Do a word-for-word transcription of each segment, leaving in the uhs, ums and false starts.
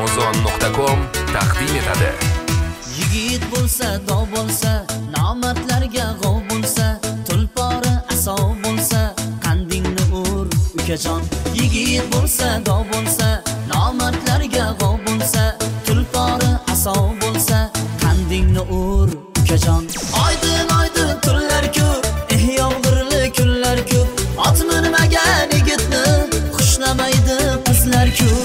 amazon nuqta com taqdim etadi. Yigit bo'lsa, dov bo'lsa, nomardlarga g'ov bo'lsa, tulpori asov bo'lsa, qandingni ur ukajon. Yigit bo'lsa, dov bo'lsa, nomardlarga g'ov bo'lsa, tulpori asov bo'lsa, qandingni ur ukajon. Oydin oydin tunlar ko'p, eh yomg'irli kunlar ko'p, ot minmagan yigitni xushlamaydi qizlar ko'p.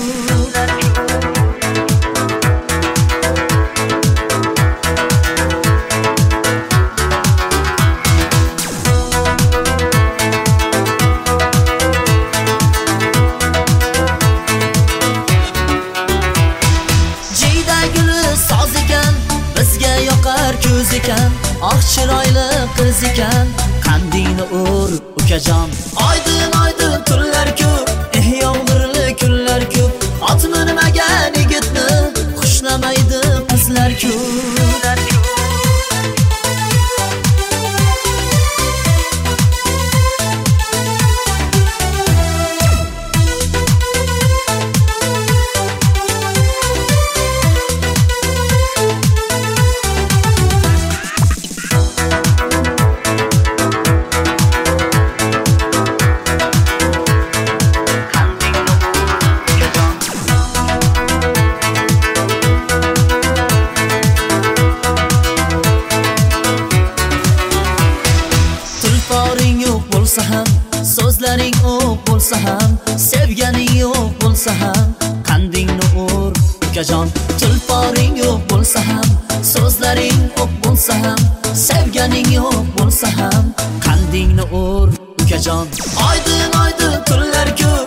Ko'z ekan, oq chiroyli qiz ekan, qandingni ur ukajon. Oydin oydin tunlar ko'p, eh yomg'irli kunlar ko'p, ot minmagan yigitni xushlamaydi qizlar ko'p. Ham, so'zlaring o'q bo'lsa ham, sevganing yo'q bo'lsa ham, qandingni ur ukajon. Tulporing yo'q bo'lsa ham, so'zlaring o'q bo'lsa ham, sevganing yo'q bo'lsa ham, qandingni ur ukajon. Oydin oydin tunlar ko'p,